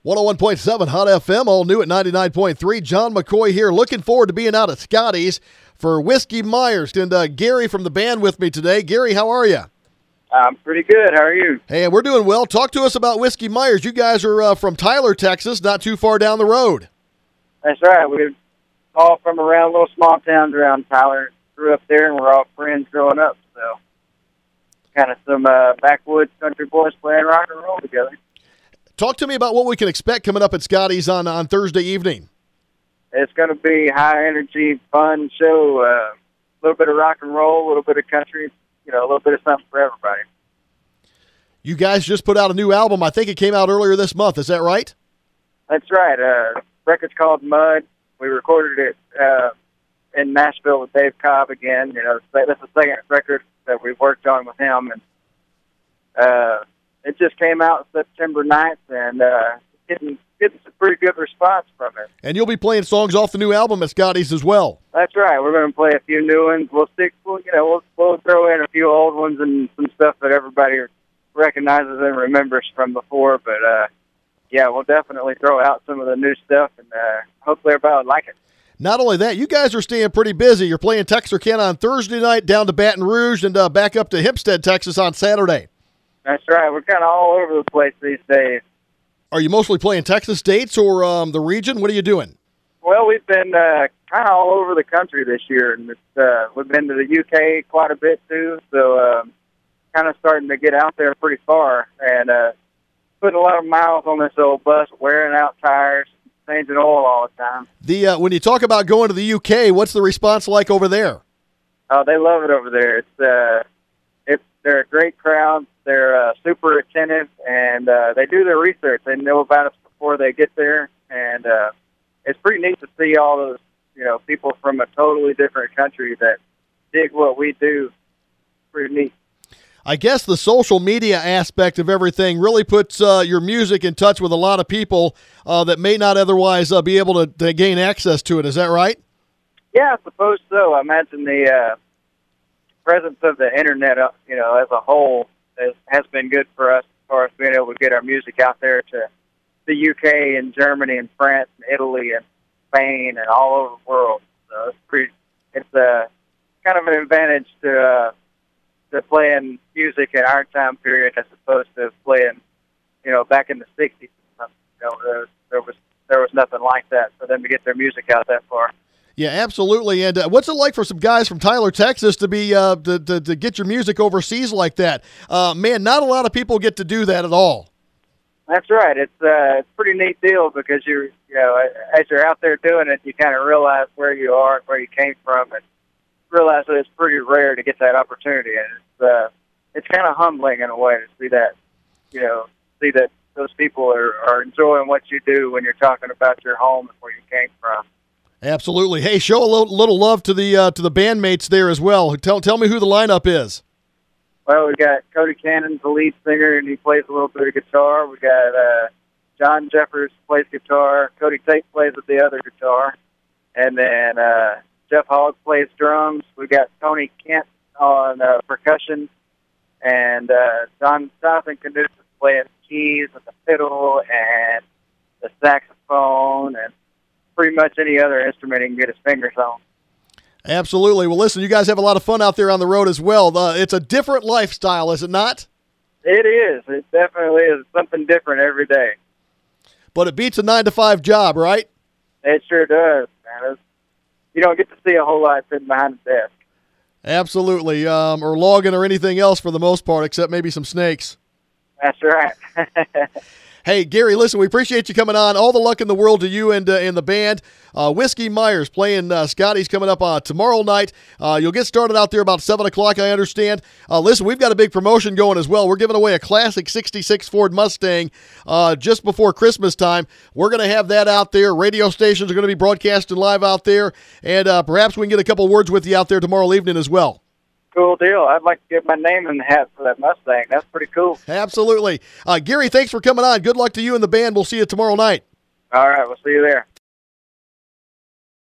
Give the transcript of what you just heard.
101.7 Hot FM, all new at 99.3. John McCoy here, looking forward to being out at Scotty's for Whiskey Myers. And Gary from the band with me today. Gary, how are you? I'm pretty good. How are you? Hey, we're doing well. Talk to us about Whiskey Myers. You guys are from Tyler, Texas, not too far down the road. That's right. We're all from around little small towns around Tyler. Grew up there, and we're all friends growing up. So kind of some backwoods country boys playing rock and roll together. Talk to me about what we can expect coming up at Scotty's on Thursday evening. It's going to be high-energy, fun show, a little bit of rock and roll, a little bit of country, a little bit of something for everybody. You guys just put out a new album. I think it came out earlier this month. Is that right? That's right. Record's called Mud. We recorded it in Nashville with Dave Cobb again. That's the second record that we've worked on with him. And it just came out September 9th, and getting some pretty good response from it. And you'll be playing songs off the new album at Scotty's as well. That's right. We're going to play a few new ones. We'll throw in a few old ones and some stuff that everybody recognizes and remembers from before. But we'll definitely throw out some of the new stuff, and hopefully everybody will like it. Not only that, you guys are staying pretty busy. You're playing Texarkana on Thursday night, down to Baton Rouge, and back up to Hempstead, Texas on Saturday. That's right. We're kind of all over the place these days. Are you mostly playing Texas states or the region? What are you doing? Well, we've been kind of all over the country this year, and we've been to the UK quite a bit too. So kind of starting to get out there pretty far, and putting a lot of miles on this old bus, wearing out tires, changing oil all the time. When you talk about going to the UK, what's the response like over there? Oh, they love it over there. They're a great crowd. They're super attentive, and they do their research. They know about us before they get there, and it's pretty neat to see all those, people from a totally different country that dig what we do. Pretty neat. I guess the social media aspect of everything really puts your music in touch with a lot of people that may not otherwise be able to gain access to it. Is that right? Yeah, I suppose so. I imagine the presence of the internet, as a whole, has been good for us as far as being able to get our music out there to the UK and Germany and France and Italy and Spain and all over the world. So it's kind of an advantage to playing music in our time period as opposed to playing, back in the 60s. There was nothing like that for them to get their music out that far. Yeah, absolutely. And what's it like for some guys from Tyler, Texas, to be to get your music overseas like that? Man, not a lot of people get to do that at all. That's right. It's a pretty neat deal because as you're out there doing it, you kind of realize where you are and where you came from, and realize that it's pretty rare to get that opportunity. And it's kind of humbling in a way to see that, see that those people are enjoying what you do when you're talking about your home and where you came from. Absolutely. Hey, show a little love to the bandmates there as well. Tell me who the lineup is. Well, we got Cody Cannon's the lead singer, and he plays a little bit of guitar. We got John Jeffers plays guitar. Cody Tate plays with the other guitar, and then Jeff Hogg plays drums. We got Tony Kent on percussion, and Jonathan Canusa playing keys and the fiddle and the saxophone and pretty much any other instrument he can get his fingers on. Absolutely. Well, listen, you guys have a lot of fun out there on the road as well. It's a different lifestyle, is it not? It is. It definitely is something different every day. But it beats a 9-to-5 job, right? It sure does, man. You don't get to see a whole lot sitting behind the desk. Absolutely. Or logging or anything else for the most part, except maybe some snakes. That's right. Hey, Gary, listen, we appreciate you coming on. All the luck in the world to you and the band. Whiskey Myers playing Scotty's coming up tomorrow night. You'll get started out there about 7 o'clock, I understand. Listen, we've got a big promotion going as well. We're giving away a classic 66 Ford Mustang just before Christmas time. We're going to have that out there. Radio stations are going to be broadcasting live out there. And perhaps we can get a couple words with you out there tomorrow evening as well. Cool deal. I'd like to get my name in the hat for that Mustang. That's pretty cool. Absolutely. Gary, thanks for coming on. Good luck to you and the band. We'll see you tomorrow night. All right. We'll see you there.